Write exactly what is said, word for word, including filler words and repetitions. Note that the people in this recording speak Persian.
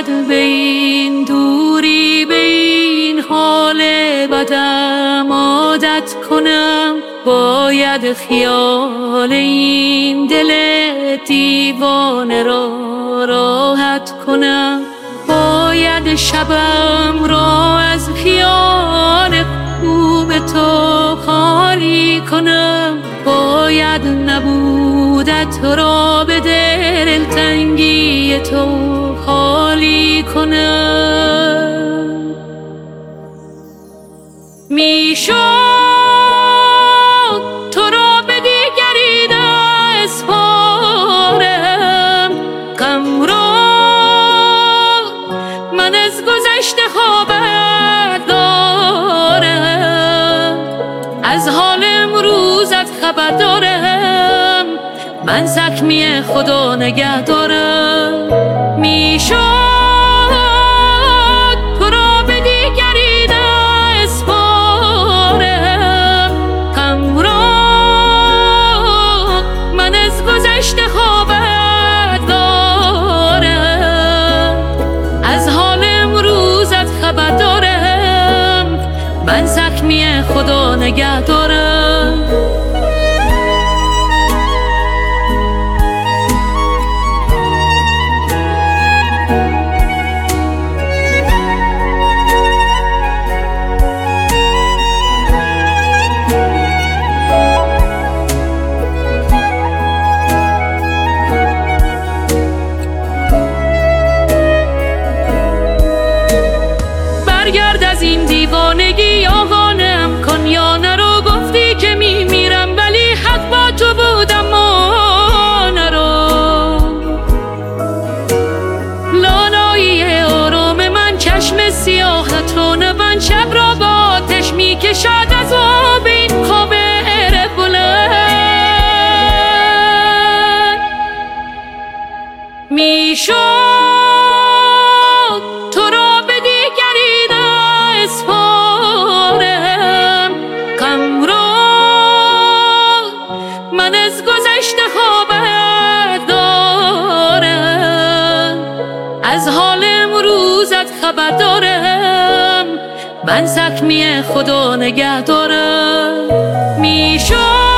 باید به این دوری به این حال بدم عادت کنم، باید خیال این دل دیوانه را راحت کنم، باید شبم را از خیال خوب تو خالی کنم، باید نبودت را به دلتنگی تو خالی کنم. میشد تو را به دیگری نسپارم، غم را من از گذشته خبر دارم، از حال امروزت خبر دارم، من زخمی خدا نگه دارم. میشد تو را به دیگری نسپارم، غم را من از گذشته خبر دارم، از حال امروزت خبر دارم، من زخمی خدا نگه دارم. برگرد از این دیوانگی یا قانعم کن یا نرو، گفتی که میمیرم ولی حق با تو بودم ما نرو. لالایی آرام من چشم سیاحت رو نبند، شب را با آتش میکشد از آب این خواب بلند. میشد من از گذشته خبر دارم، از حال امروزت خبر دارم، من زخمی خدا نگه دارم. میشد